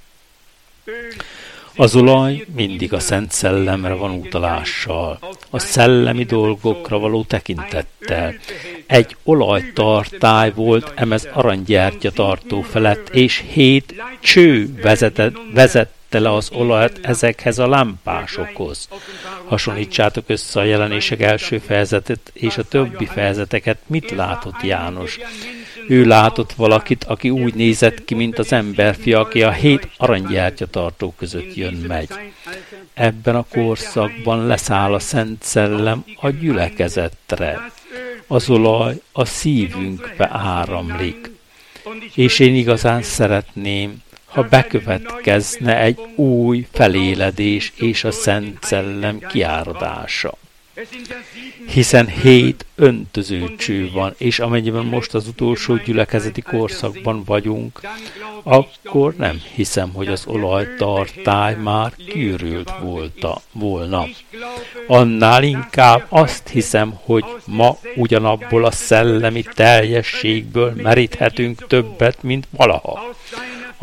Az olaj mindig a Szent Szellemre van utalással, a szellemi dolgokra való tekintettel. Egy olajtartály volt emez aranygyertyatartó felett, és hét cső vezetett, vezette le az olajat ezekhez a lámpásokhoz. Hasonlítsátok össze a Jelenések első fejezetet és a többi fejezeteket. Mit látott János? Ő látott valakit, aki úgy nézett ki, mint az emberfia, aki a hét aranygyertyatartó között jön-megy. Ebben a korszakban leszáll a Szent Szellem a gyülekezetre. Az olaj a szívünkbe áramlik. És én igazán szeretném, ha bekövetkezne egy új feléledés és a Szent Szellem kiáradása. Hiszen hét öntözőcső van, és amennyiben most az utolsó gyülekezeti korszakban vagyunk, akkor nem hiszem, hogy az olajtartály már kiürült volta, volna. Annál inkább azt hiszem, hogy ma ugyanabból a szellemi teljességből meríthetünk többet, mint valaha.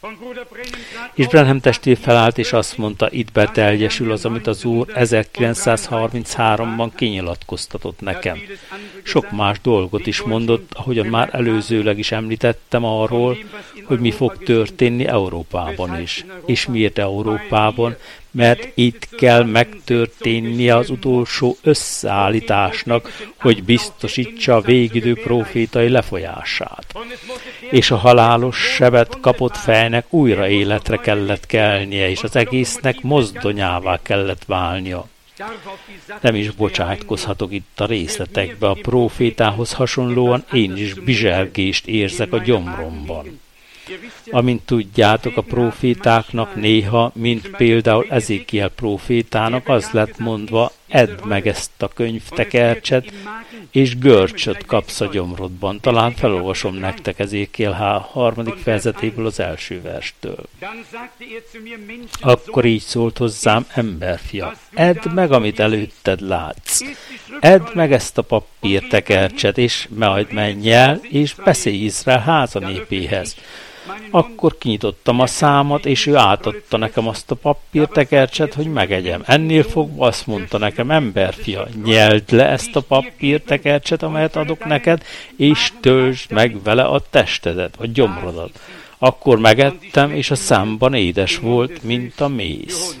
És Branham testvér felállt, és azt mondta, itt beteljesül az, amit az Úr ezerkilencszázharminchárom-ban kinyilatkoztatott nekem. Sok más dolgot is mondott, ahogyan már előzőleg is említettem arról, hogy mi fog történni Európában is. És miért Európában? Mert itt kell megtörténnie az utolsó összeállításnak, hogy biztosítsa a végidő prófétai lefolyását. És a halálos sebet kapott fejnek újra életre kellett kelnie, és az egésznek mozdonyává kellett válnia. Nem is bocsájtkozhatok itt a részletekbe, a prófétához hasonlóan én is bizsergést érzek a gyomromban. Amint tudjátok, a prófétáknak néha, mint például Ezékiel prófétának az lett mondva, edd meg ezt a könyvtekercset, és görcsöt kapsz a gyomrodban. Talán felolvasom nektek Ezékiel harmadik fejezetéből az első verstől. Akkor így szólt hozzám, emberfia, edd meg, amit előtted látsz. Edd meg ezt a papírtekercset, és majd menj el, és beszélj Izrael háza népéhez. Akkor kinyitottam a számat, és ő átadta nekem azt a papírtekercset, hogy megegyem. Ennél fogva azt mondta nekem, emberfia, nyeld le ezt a papírtekercset, amelyet adok neked, és töltsd meg vele a testedet, a gyomrodat. Akkor megettem, és a számban édes volt, mint a méz.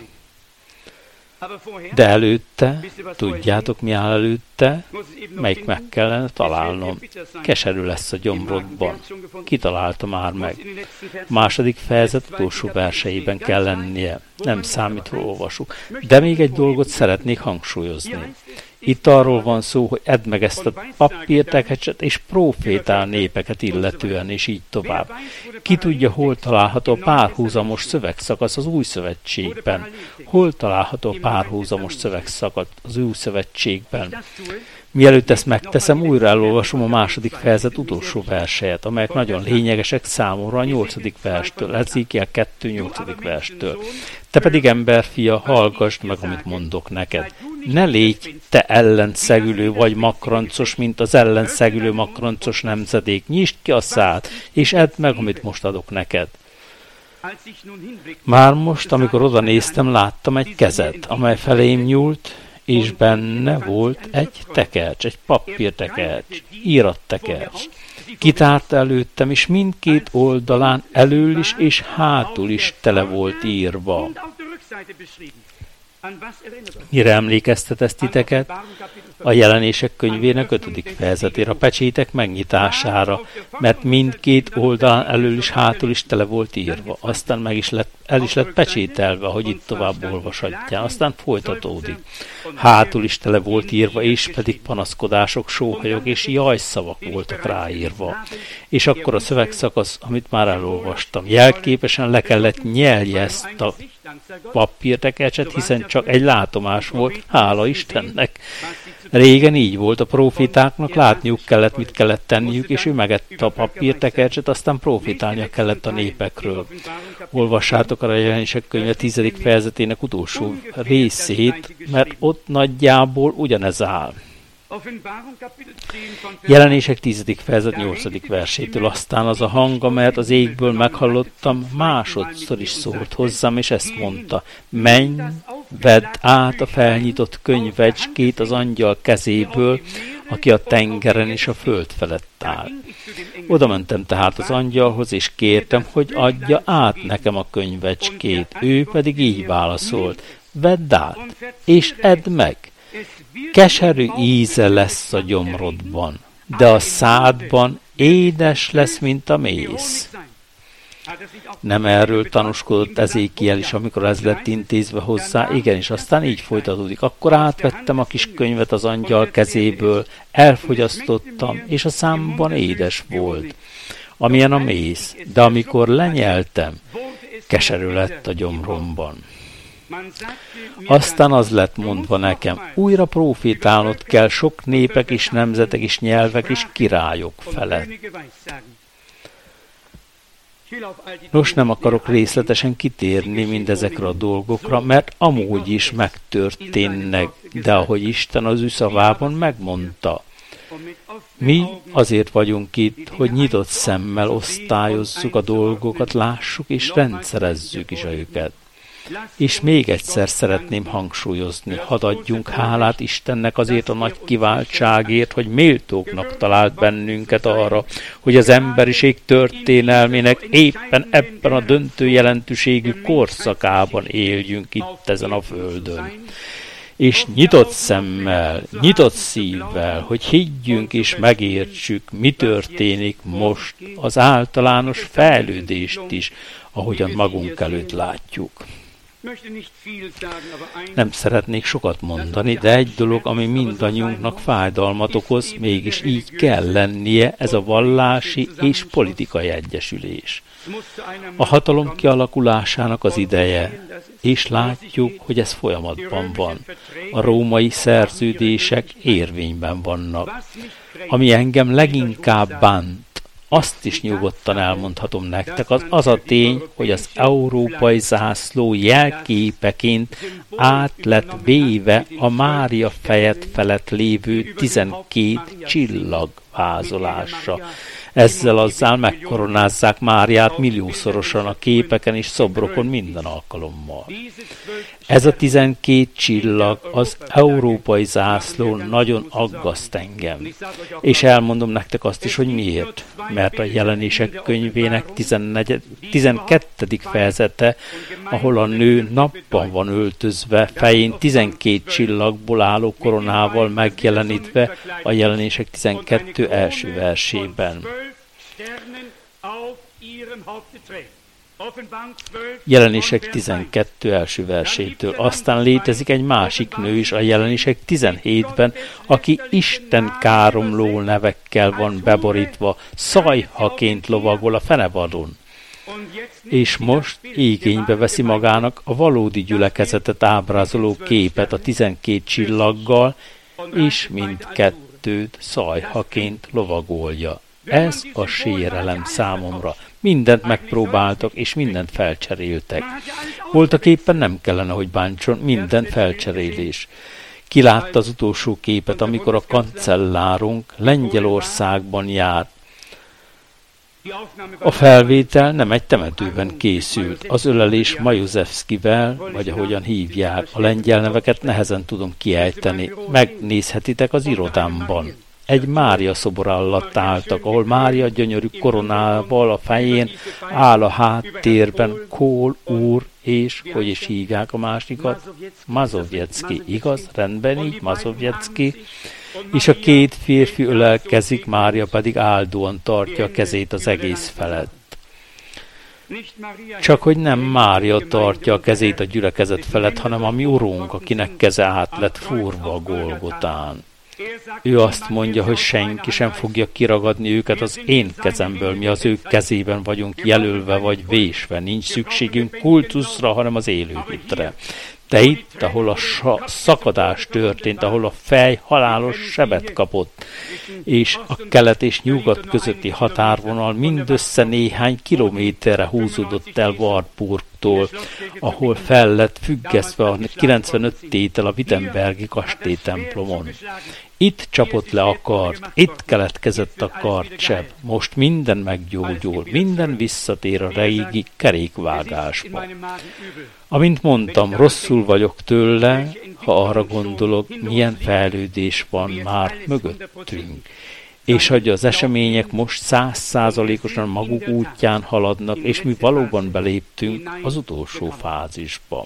De előtte, tudjátok mi áll előtte, melyik meg kellene találnom. Keserű lesz a gyomrodban. Kitalálta már meg. Második fejezet utolsó verseiben kell lennie. Nem számít, hogy olvasuk. De még egy dolgot szeretnék hangsúlyozni. Itt arról van szó, hogy edd meg ezt a papírtekercset, és prófétál népeket illetően, és így tovább. Ki tudja, hol található a párhuzamos szövegszakasz az új szövetségben? Hol található a párhuzamos szövegszakasz az új szövetségben? Mielőtt ezt megteszem, újra elolvasom a második fejezet utolsó verselyet, amelyek nagyon lényegesek számomra a nyolcadik verstől, Ezékiel kettő nyolcadik verstől. Te pedig, emberfia, hallgassd meg, amit mondok neked. Ne légy te ellenszegülő vagy makrancos, mint az ellenszegülő makrancos nemzedék. Nyisd ki a szád, és edd meg, amit most adok neked. Már most, amikor oda néztem, láttam egy kezet, amely felém nyúlt, és benne volt egy tekercs, egy papírtekercs, írattekercs. Kitárta előttem, és mindkét oldalán elől is és hátul is tele volt írva. Mire emlékeztet ezt titeket? A Jelenések könyvének ötödik fejezetére, a pecsétek megnyitására, mert mindkét oldalán elől is hátul is tele volt írva. Aztán meg is lett, el is lett pecsételve, hogy itt tovább olvashatjál. Aztán folytatódik. Hátul is tele volt írva, és pedig panaszkodások, sóhajok és jajszavak voltak ráírva. És akkor a szövegszakasz, amit már elolvastam, jelképesen le kellett nyelje ezt a papírtekercset, hiszen csak egy látomás volt, hála Istennek. Régen így volt, a prófétáknak látniuk kellett, mit kellett tenniük, és ő megette a papírtekercset, aztán prófétálnia kellett a népekről. Olvassátok a Jelenések könyve tizedik fejezetének utolsó részét, mert ott nagyjából ugyanez áll. Jelenések tizedik fejezet nyolcadik versétől, aztán az a hang, amelyet az égből meghallottam, másodszor is szólt hozzám, és ezt mondta, menj, vedd át a felnyitott könyvecskét az angyal kezéből, aki a tengeren és a föld felett áll. Oda mentem tehát az angyalhoz, és kértem, hogy adja át nekem a könyvecskét. Ő pedig így válaszolt, vedd át, és edd meg. Keserű íze lesz a gyomrodban, de a szádban édes lesz, mint a méz. Nem erről tanúskodott Ezékiel is, amikor ez lett intézve hozzá, igenis, aztán így folytatódik. Akkor átvettem a kis könyvet az angyal kezéből, elfogyasztottam, és a számban édes volt, amilyen a méz, de amikor lenyeltem, keserű lett a gyomromban. Aztán az lett mondva nekem, újra prófétálnod kell sok népek és nemzetek és nyelvek és királyok felett. Nos, nem akarok részletesen kitérni mindezekre a dolgokra, mert amúgy is megtörténnek, de ahogy Isten az ő szavában megmondta, Mi azért vagyunk itt, hogy nyitott szemmel osztályozzuk a dolgokat, lássuk és rendszerezzük is őket. És még egyszer szeretném hangsúlyozni, hadd adjunk hálát Istennek azért a nagy kiváltságért, hogy méltóknak talált bennünket arra, hogy az emberiség történelmének éppen ebben a döntő jelentőségű korszakában éljünk itt ezen a földön. És nyitott szemmel, nyitott szívvel, hogy higgyünk és megértsük, mi történik most, az általános fejlődést is, ahogyan magunk előtt látjuk. Nem szeretnék sokat mondani, de egy dolog, ami mindannyiunknak fájdalmat okoz, mégis így kell lennie, ez a vallási és politikai egyesülés. A hatalom kialakulásának az ideje, és látjuk, hogy ez folyamatban van. A római szerződések érvényben vannak. Ami engem leginkább bánt, azt is nyugodtan elmondhatom nektek, az az a tény, hogy az európai zászló jelképeként át lett véve a Mária fejet felett lévő tizenkét csillag vázolásra. Ezzel azzal megkoronázzák Máriát milliószorosan a képeken és szobrokon minden alkalommal. Ez a tizenkét csillag, az európai zászló nagyon aggaszt engem. És elmondom nektek azt is, hogy miért. Mert a Jelenések könyvének tizenkettedik fejezete, ahol a nő napban van öltözve, fején tizenkét csillagból álló koronával megjelenítve a Jelenések tizenkettő első versében. Jelenések tizenkettő első versétől. Aztán létezik egy másik nő is a Jelenések tizenhétben, aki Isten káromló nevekkel van beborítva, szajhaként lovagol a fenevadon. És most igénybe veszi magának a valódi gyülekezetet ábrázoló képet a tizenkét csillaggal, és mindkettőt szajhaként lovagolja. Ez a sérelem számomra. Mindent megpróbáltak, és mindent felcseréltek. Voltak éppen nem kellene, hogy bántson, minden felcserélés. Ki látta az utolsó képet, amikor a kancellárunk Lengyelországban járt. A felvétel nem egy temetőben készült. Az ölelés Majuzewskivel, vagy ahogyan hívják, a lengyel neveket nehezen tudom kiejteni. Megnézhetitek az irodámban. Egy Mária szobor alatt álltak, ahol Mária gyönyörű koronával a fején áll a háttérben Kohl úr, és hogy is hívják a másikat? Mazowiecki, igaz? Rendben így, Mazowiecki. És a két férfi ölelkezik, Mária pedig áldóan tartja a kezét az egész felett. Csak hogy nem Mária tartja a kezét a gyülekezet felett, hanem a mi urunk, akinek keze át lett fúrva a Golgotán. Ő azt mondja, hogy senki sem fogja kiragadni őket az én kezemből, mi az ő kezében vagyunk jelölve vagy vésve, nincs szükségünk kultuszra, hanem az élő hitre. De itt, ahol a szakadás történt, ahol a fej halálos sebet kapott, és a kelet és nyugat közötti határvonal mindössze néhány kilométerre húzódott el Wartburgtól, ahol fel lett függesztve a kilencvenöt tétel a Wittenbergi kastélytemplomon. Itt csapott le a kard, itt keletkezett a kardseb, most minden meggyógyul, minden visszatér a régi kerékvágásba. Amint mondtam, rosszul vagyok tőle, ha arra gondolok, milyen fejlődés van már mögöttünk, és hogy az események most száz százalékosan maguk útján haladnak, és mi valóban beléptünk az utolsó fázisba.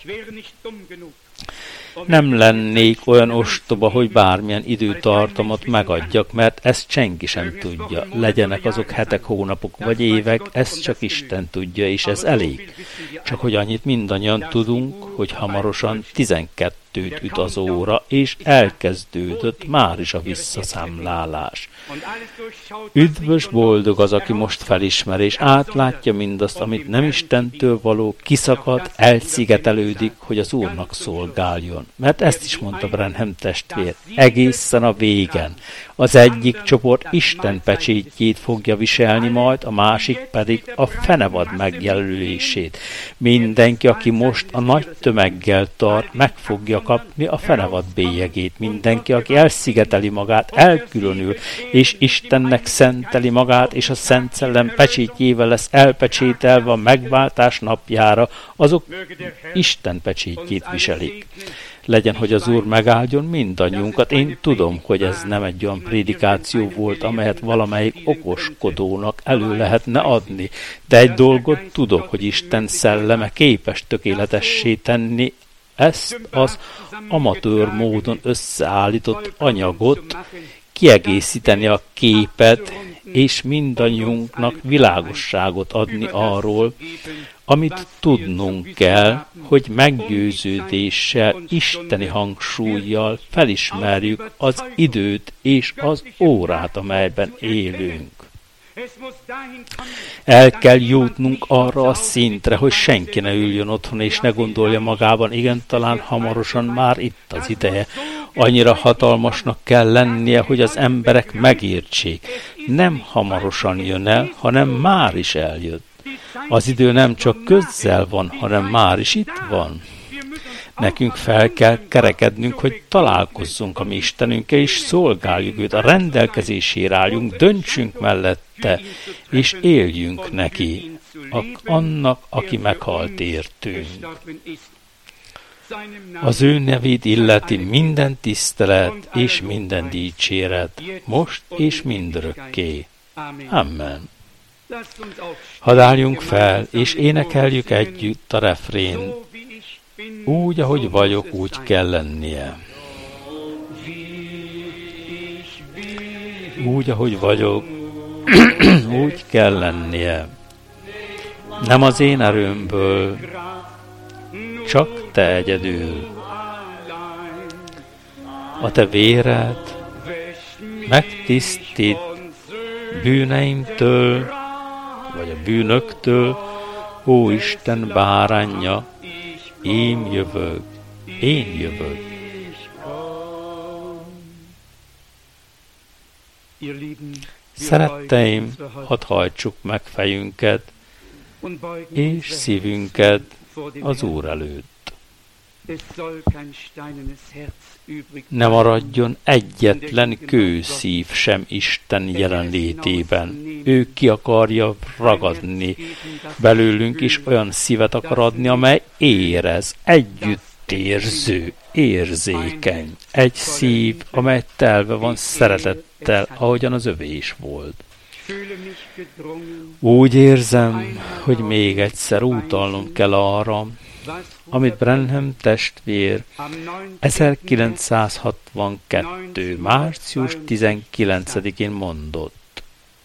Nem lennék olyan ostoba, hogy bármilyen időtartamot megadjak, mert ezt senki sem tudja. Legyenek azok hetek, hónapok vagy évek, ezt csak Isten tudja, és ez elég. Csak hogy annyit mindannyian tudunk, hogy hamarosan tizenkettőt üt az óra, és elkezdődött már is a visszaszámlálás. Üdvös, boldog az, aki most felismer, és átlátja mindazt, amit nem Istentől való, kiszakad, elszigetelődik, hogy az Úrnak szolgáljon. Mert ezt is mondta Branham testvér, egészen a végen. Az egyik csoport Isten pecsétjét fogja viselni majd, a másik pedig a fenevad megjelölését. Mindenki, aki most a nagy tömeggel tart, meg fogja kapni a fenevad bélyegét. Mindenki, aki elszigeteli magát, elkülönül, és Istennek szenteli magát, és a Szent Szellem pecsétjével lesz elpecsételve a megváltás napjára, azok Isten pecsétjét viselik. Legyen, hogy az Úr megáldjon mindannyiunkat. Én tudom, hogy ez nem egy olyan prédikáció volt, amelyet valamelyik okoskodónak elő lehetne adni. De egy dolgot tudok, hogy Isten szelleme képes tökéletessé tenni ezt az amatőr módon összeállított anyagot, kiegészíteni a képet, és mindannyiunknak világosságot adni arról, amit tudnunk kell, hogy meggyőződéssel, isteni hangsúllyal felismerjük az időt és az órát, amelyben élünk. El kell jutnunk arra a szintre, hogy senki ne üljön otthon, és ne gondolja magában, igen, talán hamarosan már itt az ideje. Annyira hatalmasnak kell lennie, hogy az emberek megértsék. Nem hamarosan jön el, hanem már is eljött. Az idő nem csak közzel van, hanem már is itt van. Nekünk fel kell kerekednünk, hogy találkozzunk a mi Istenünkkel, és szolgáljuk őt, a rendelkezésére álljunk, döntsünk mellette, és éljünk neki, annak, aki meghalt értünk. Az ő nevét illeti minden tisztelet és minden dicséret, most és mindörökké. Amen. Hadd álljunk fel, és énekeljük együtt a refrént. Úgy, ahogy vagyok, úgy kell lennie. Úgy, ahogy vagyok, úgy kell lennie. Nem az én erőmből, csak te egyedül. A te véred megtisztít bűneimtől, vagy a bűnöktől, ó Isten báránja, én jövök, én jövök. Szeretteim, hadd hajtsuk meg fejünket és szívünket az Úr előtt. Ne maradjon egyetlen kőszív sem Isten jelenlétében. Ő ki akarja ragadni belőlünk, és olyan szívet akar adni, amely érez, együttérző, érzékeny. Egy szív, amely telve van szeretettel, ahogyan az övé is volt. Úgy érzem, hogy még egyszer utalnom kell arra, amit Branham testvér ezerkilencszázhatvankettő. március tizenkilencedikén mondott.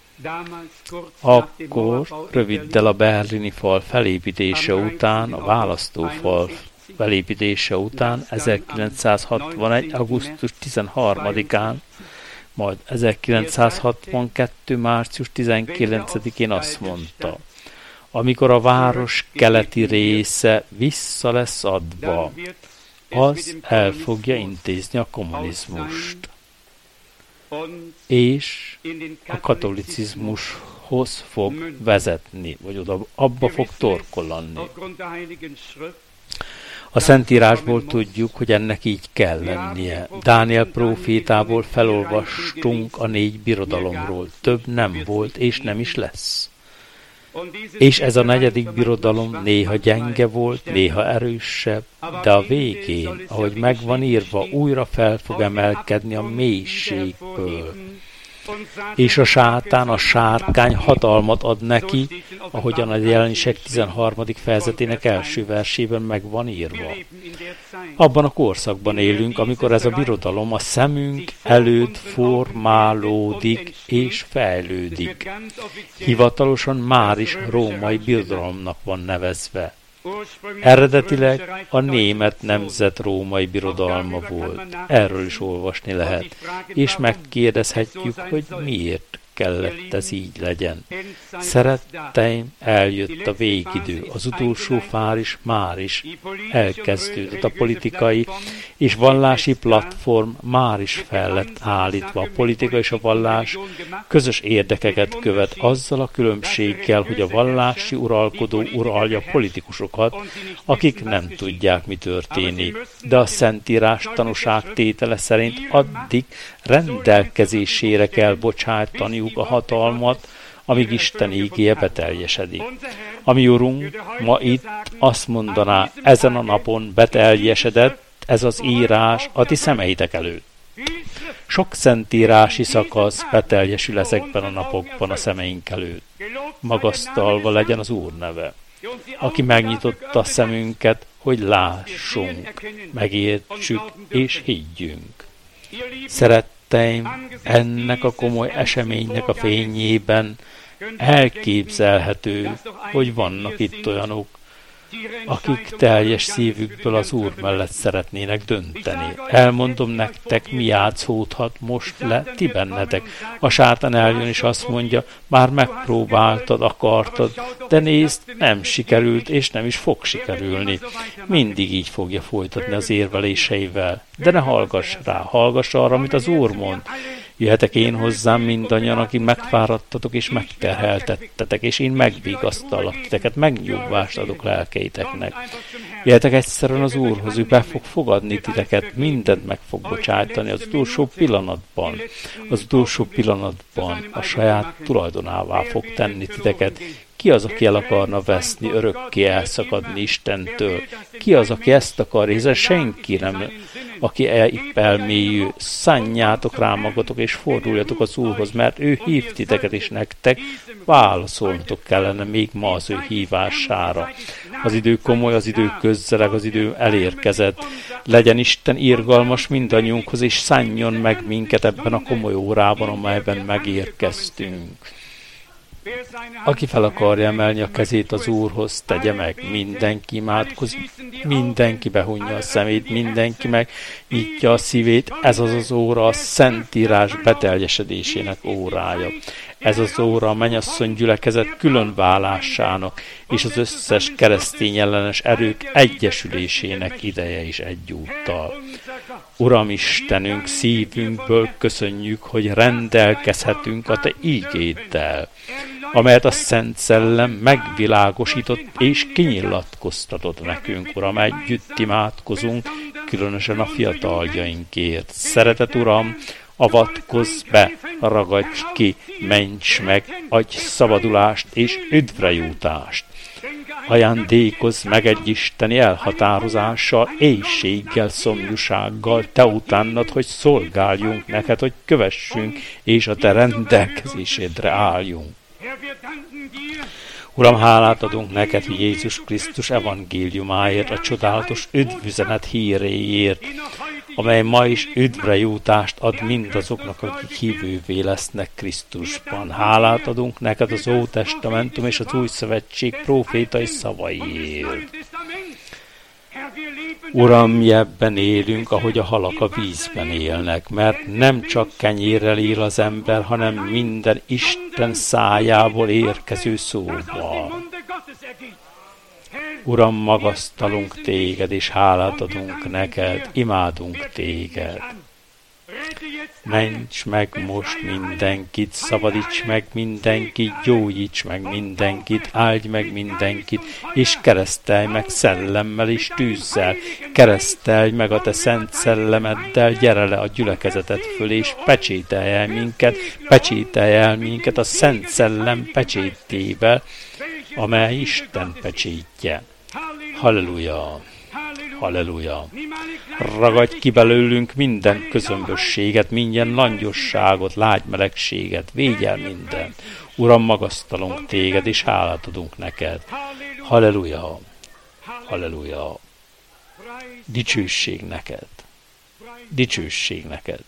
Akkor, röviddel a berlini fal felépítése után, a választófal felépítése után, ezerkilencszázhatvanegy. augusztus tizenharmadikán, majd ezerkilencszázhatvankettő. március tizenkilencedikén azt mondta, amikor a város keleti része vissza lesz adva, az el fogja intézni a kommunizmust, és a katolicizmushoz fog vezetni, vagy oda, abba fog torkollanni. A Szentírásból tudjuk, hogy ennek így kell lennie. Dániel prófétából felolvastunk a négy birodalomról. Több nem volt, és nem is lesz. És ez a negyedik birodalom néha gyenge volt, néha erősebb, de a végén, ahogy megvan írva, újra fel fog emelkedni a mélységből. És a sátán, a sárkány hatalmat ad neki, ahogyan a Jelenések tizenharmadik fejezetének első versében meg van írva. Abban a korszakban élünk, amikor ez a birodalom a szemünk előtt formálódik és fejlődik. Hivatalosan már is római birodalomnak van nevezve. Eredetileg a német nemzet római birodalma volt. Erről is olvasni lehet. És megkérdezhetjük, hogy miért kellett ez így legyen. Szeretteim, eljött a végidő, az utolsó fár is már is elkezdődött. A politikai és vallási platform már is fel lett állítva. A politika és a vallás közös érdekeket követ, azzal a különbséggel, hogy a vallási uralkodó uralja politikusokat, akik nem tudják, mi történik. De a Szentírás tanúság tétele szerint addig rendelkezésére kell bocsájtaniuk a hatalmat, amíg Isten ígéje beteljesedik. Ami Urunk ma itt azt mondaná, ezen a napon beteljesedett ez az írás a ti szemeitek előtt. Sok szentírási szakasz beteljesül ezekben a napokban a szemeink előtt. Magasztalva legyen az Úr neve, aki megnyitotta a szemünket, hogy lássunk, megértsük és higgyünk. Szeretteim, ennek a komoly eseménynek a fényében elképzelhető, hogy vannak itt olyanok, akik teljes szívükből az Úr mellett szeretnének dönteni. Elmondom nektek, mi játszódhat most le ti bennetek. A sátán eljön és azt mondja, már megpróbáltad, akartad, de nézd, nem sikerült, és nem is fog sikerülni. Mindig így fogja folytatni az érveléseivel. De ne hallgass rá, hallgass arra, amit az Úr mond. Jöhetek én hozzám mindannyian, akik megfáradtatok és megterheltettetek, és én megvigasztallak titeket, megnyugvást adok lelkeiteknek. Jöhetek egyszerűen az Úrhoz, ő be fog fogadni titeket, mindent meg fog bocsájtani az utolsó pillanatban. Az utolsó pillanatban a saját tulajdonává fog tenni titeket. Ki az, aki el akarna veszni, örökké elszakadni Istentől? Ki az, aki ezt akarja, hiszen senki nem, aki épp elmélyül. Szánjátok rá magatok, és forduljatok az Úrhoz, mert ő hív titeket, és nektek válaszolnotok kellene még ma az ő hívására. Az idő komoly, az idő közzeleg, az idő elérkezett. Legyen Isten irgalmas mindannyiunkhoz, és szánjon meg minket ebben a komoly órában, amelyben megérkeztünk. Aki fel akarja emelni a kezét az Úrhoz, tegye meg. Mindenki imádkozik, mindenki behunja a szemét, mindenki meg nyitja a szívét. Ez az az óra a Szentírás beteljesedésének órája. Ez az óra a mennyasszony gyülekezet különválásának és az összes keresztény ellenes erők egyesülésének ideje is egyúttal. Uram Istenünk, szívünkből köszönjük, hogy rendelkezhetünk a Te ígéddel, amelyet a Szent Szellem megvilágosított és kinyilatkoztatott nekünk, Uram, együtt imádkozunk, különösen a fiataljainkért. Szeretet, Uram, avatkozz be, ragadj ki, ments meg, adj szabadulást és üdvrejutást. Ajándékozz meg egy isteni elhatározással, éhséggel, szomjúsággal, te utánad, hogy szolgáljunk neked, hogy kövessünk, és a te rendelkezésedre álljunk. Uram, hálát adunk neked, hogy Jézus Krisztus evangéliumáért, a csodálatos üdvüzenet híréért, amely ma is üdvrejutást ad mindazoknak, akik hívővé lesznek Krisztusban. Hálát adunk neked az Ótestamentum és az Új Szövetség prófétai szavaiért. Uram, mi ebben élünk, ahogy a halak a vízben élnek, mert nem csak kenyérrel él az ember, hanem minden Isten szájából érkező szóval. Uram, magasztalunk téged, és hálát adunk neked, imádunk téged. Ments meg most mindenkit, szabadíts meg mindenkit, gyógyíts meg mindenkit, áldj meg mindenkit, és keresztelj meg szellemmel és tűzzel, keresztelj meg a te szent szellemeddel, gyere le a gyülekezetet föl, és pecsételj el minket, pecsételj el minket a szent szellem pecsétével, amely Isten pecsétje. Halleluja! Halleluja! Ragadj ki belőlünk minden közömbösséget, minden langyosságot, lágymelegséget, védj el mindent. Uram, magasztalunk téged, és hálát adunk neked. Halleluja! Halleluja! Dicsőség neked! Dicsőség neked!